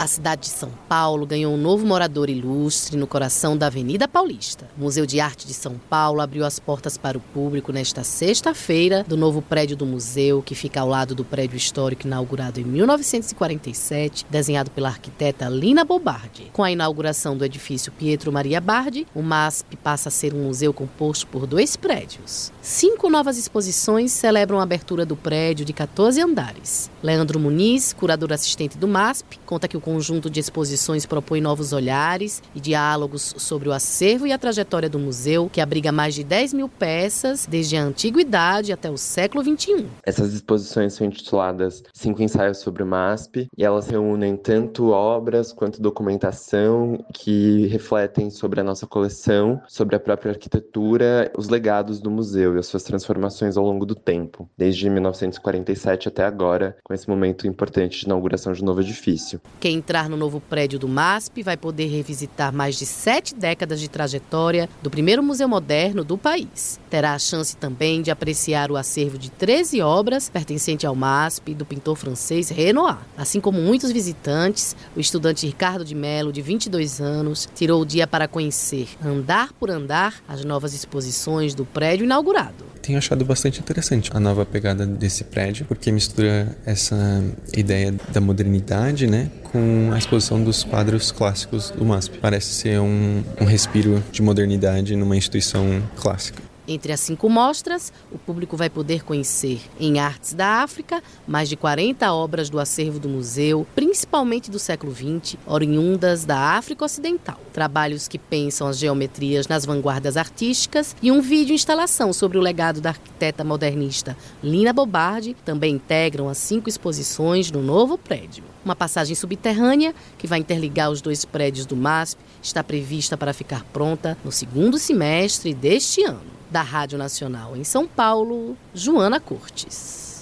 A cidade de São Paulo ganhou um novo morador ilustre no coração da Avenida Paulista. O Museu de Arte de São Paulo abriu as portas para o público nesta sexta-feira do novo prédio do museu, que fica ao lado do prédio histórico inaugurado em 1947, desenhado pela arquiteta Lina Bobardi. Com a inauguração do edifício Pietro Maria Bardi, o MASP passa a ser um museu composto por 2 prédios. 5 novas exposições celebram a abertura do prédio de 14 andares. Leandro Muniz, curador assistente do MASP, conta que o conjunto de exposições propõe novos olhares e diálogos sobre o acervo e a trajetória do museu, que abriga mais de 10 mil peças, desde a antiguidade até o século XXI. Essas exposições são intituladas 5 ensaios sobre o MASP, e elas reúnem tanto obras quanto documentação que refletem sobre a nossa coleção, sobre a própria arquitetura, os legados do museu e as suas transformações ao longo do tempo, desde 1947 até agora, com esse momento importante de inauguração de um novo edifício. Quem entrar no novo prédio do MASP vai poder revisitar mais de 7 décadas de trajetória do primeiro museu moderno do país. Terá a chance também de apreciar o acervo de 13 obras pertencente ao MASP do pintor francês Renoir. Assim como muitos visitantes, o estudante Ricardo de Mello, de 22 anos, tirou o dia para conhecer, andar por andar, as novas exposições do prédio inaugurado. Tenho achado bastante interessante a nova pegada desse prédio, porque mistura essa ideia da modernidade, né, com a exposição dos quadros clássicos do MASP. Parece ser um respiro de modernidade numa instituição clássica. Entre as 5 mostras, o público vai poder conhecer, em Artes da África, mais de 40 obras do acervo do museu, principalmente do século XX, oriundas da África Ocidental. Trabalhos que pensam as geometrias nas vanguardas artísticas e um vídeo-instalação sobre o legado da arquiteta modernista Lina Bobardi também integram as 5 exposições no novo prédio. Uma passagem subterrânea que vai interligar os 2 prédios do MASP está prevista para ficar pronta no 2º semestre deste ano. Da Rádio Nacional em São Paulo, Joana Cortes.